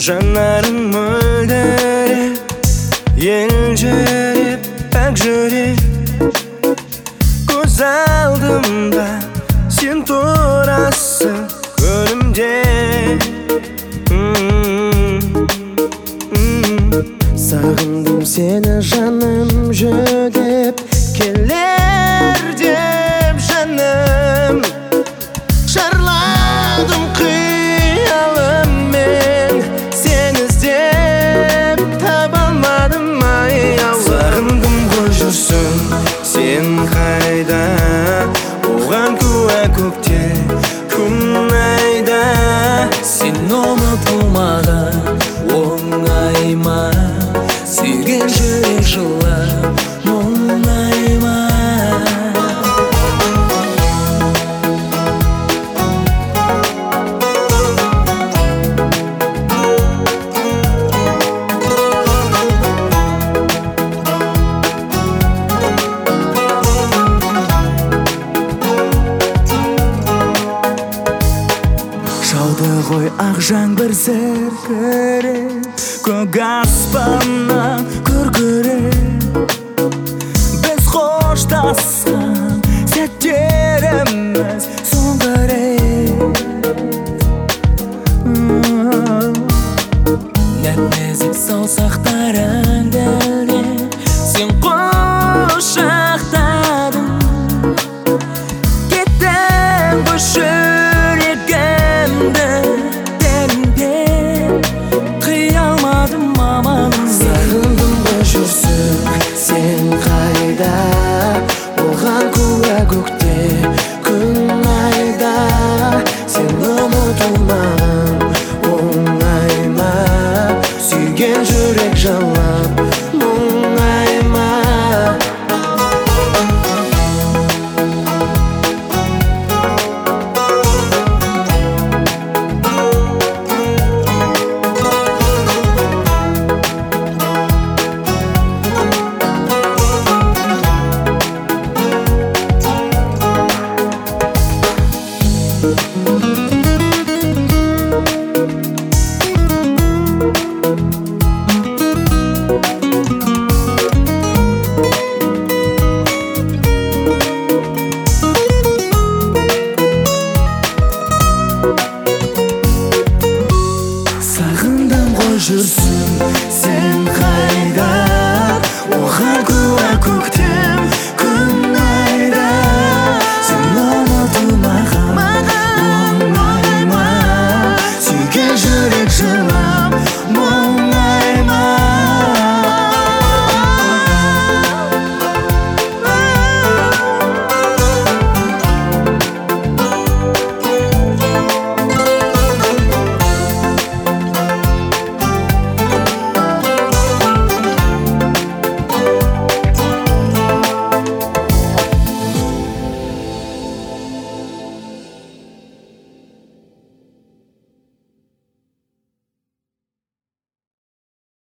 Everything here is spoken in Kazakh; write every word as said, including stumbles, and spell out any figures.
жанарың мөлдіреп елжіреп пәк жүрек көз алдымда сен тұрасың көлімде. Сағындым сені жаным жүдеп келер деп жаным шарладым қиялыммен сені іздеп таба алмадым аяу. Сағындым ғой жүрсің сен қайда, оған куә көктем күн айда. Сен ұмытылмаған оңай ма, сүйген жүрек жылап мұңай ма? Жауды ғой ақ жаңбыр зіркіреп көк аспаннан